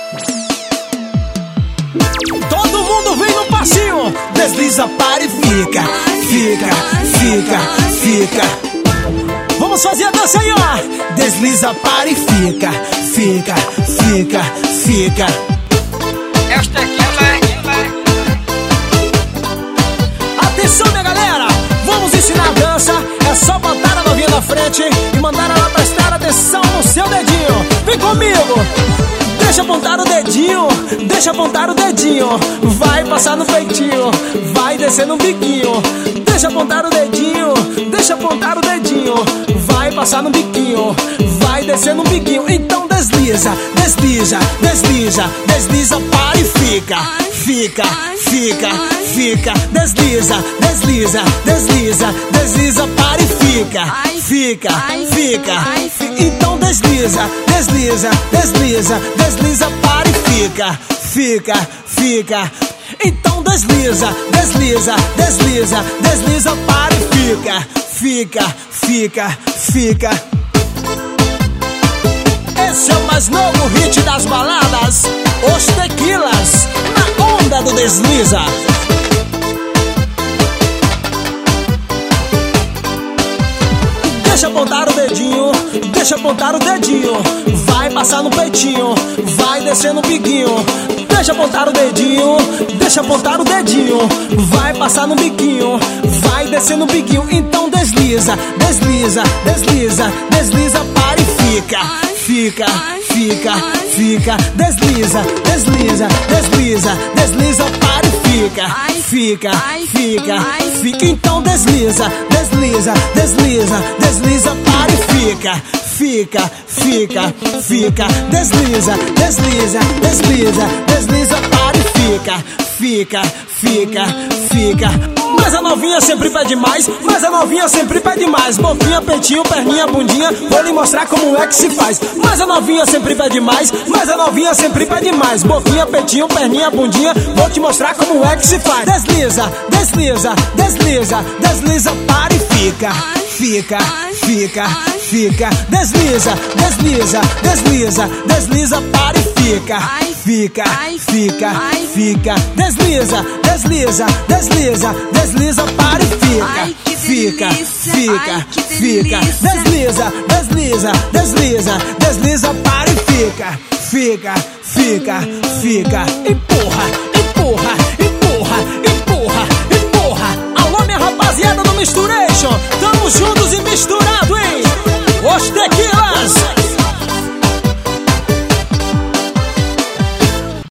Todo mundo vem no passinho. Desliza, para e fica. Fica, fica, fica. Vamos fazer a dança aí, ó. Desliza, para e fica. Fica, fica, fica. É os tequila. Atenção, minha galera, vamos ensinar a dança. É só botar a novinha na frente e mandar ela prestar atenção no seu dedinho. Vem comigo. Deixa apontar o dedinho, deixa apontar o dedinho. Vai passar no peitinho, vai descer no biquinho. Deixa apontar o dedinho, deixa apontar o dedinho. Vai passar no biquinho, vai descer no biquinho. Então desliza, desliza, desliza, desliza, para e fica. Fica, fica, fica. Desliza, desliza, desliza, desliza, para e fica. Fica, fica, fica. Então desliza, desliza, desliza, desliza, para e fica. Fica, fica. Então desliza, desliza, desliza, desliza, para e fica. Fica, fica, fica. Esse é o mais novo hit das baladas, Os Tequilas, na onda do desliza. Deixa apontar o dedinho, deixa apontar o dedinho. Vai passar no peitinho, vai descer no biquinho. Deixa apontar o dedinho, deixa apontar o dedinho. Vai passar no biquinho, vai descer no biquinho. Então desliza, desliza, desliza, desliza, para e fica. Fica, fica, fica. Desliza, desliza, desliza, desliza, para e fica. Fica, fica, fica. Então desliza, desliza, desliza, desliza, para e fica. Fica, fica, fica. Desliza, desliza, desliza, desliza, para e fica. Fica, fica, fica. Mas a novinha sempre pede mais, mas a novinha sempre pede mais. Boquinha, peitinho, perninha, bundinha, vou lhe mostrar como é que se faz. Mas a novinha sempre pede mais, mas a novinha sempre pede mais. Boquinha, peitinho, perninha, bundinha, vou te mostrar como é que se faz. Desliza, desliza, desliza, desliza, para e fica. Fica, fica, fica. Desliza, desliza, desliza, desliza, para e fica. Fica, fica, fica. Desliza, desliza, desliza, desliza, para e fica. Fica, fica, fica. Desliza, desliza, desliza, desliza, para e fica. Fica, fica, fica. Empurra, empurra, empurra, empurra, empurra. Alô, minha rapaziada do Misturation, tamo juntos e misturado, hein? Os Tequilas.